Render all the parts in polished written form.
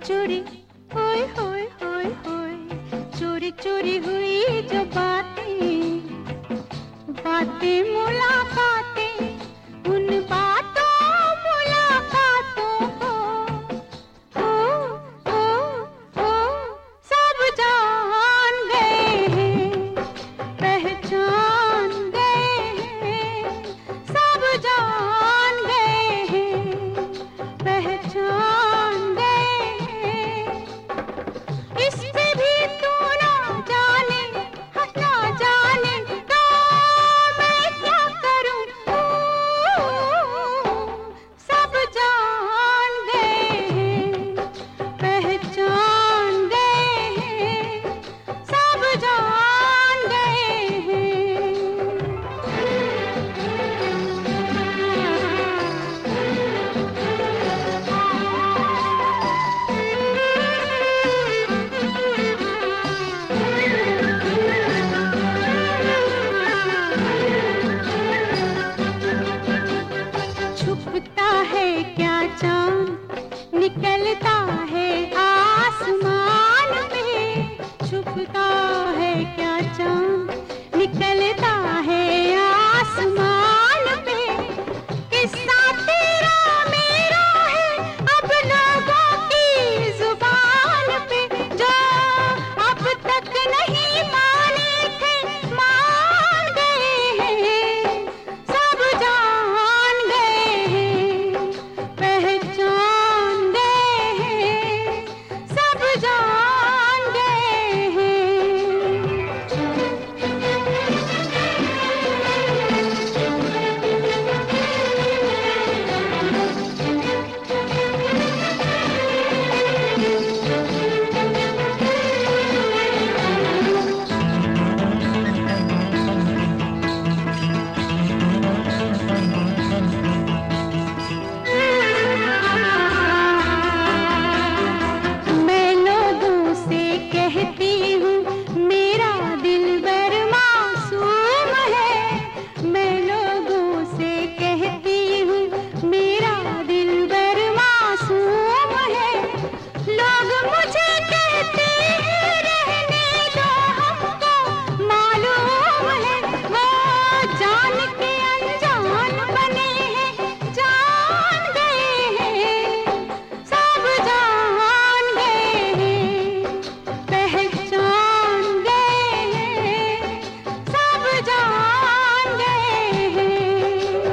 चोरी होय होय होय होय, चोरी चोरी हुई जो बातें, बातें मुलाकातें, उन बातों मुलाकातों को ओ सब जान गए हैं, पहचान गए हैं, सब जान गए हैं, पहचान गए हैं। इससे भी तू ना जाने, ना जाने तो मैं क्या करूं, सब जान गए हैं, पहचान गए हैं, सब जान गए हैं। छुपता है क्या चांद, निकलता है आसमान में, छुपता है क्या चांद, निकलता है आसमान में। किस्सा तेरा मेरा है अब लोगों की जुबान पे, जो अब तक नहीं माने थे मान गए हैं, सब जान गए हैं, पहचान गए हैं, सब जान गए हैं। मैं लोगों से कहती हूँ मेरा दिलबर मासूम है, मैं लोगों से कहती हूँ मेरा दिलबर मासूम है। लोग मुझे कहते हैं रहने दो हमको मालूम है, वो जान के अनजान बने हैं, जान गए हैं, सब जान गए हैं, पहचान गए हैं, सब जान गए हैं।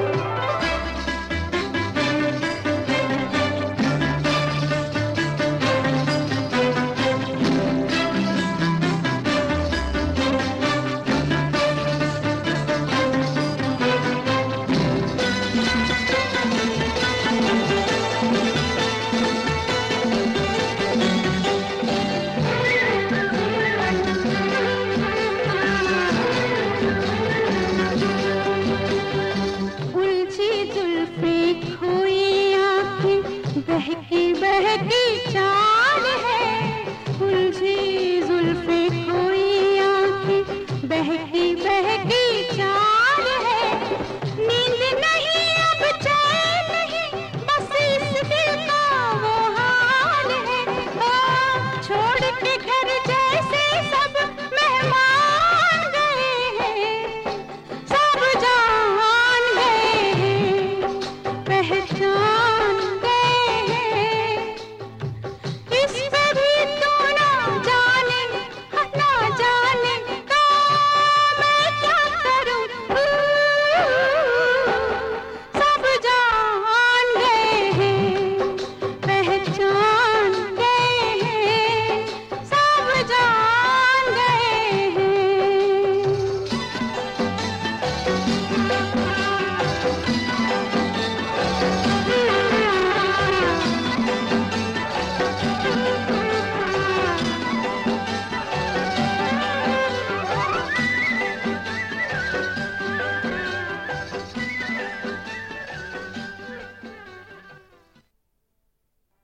उलझी जुल्फें खोई आँखें, बहकी बहकी चाह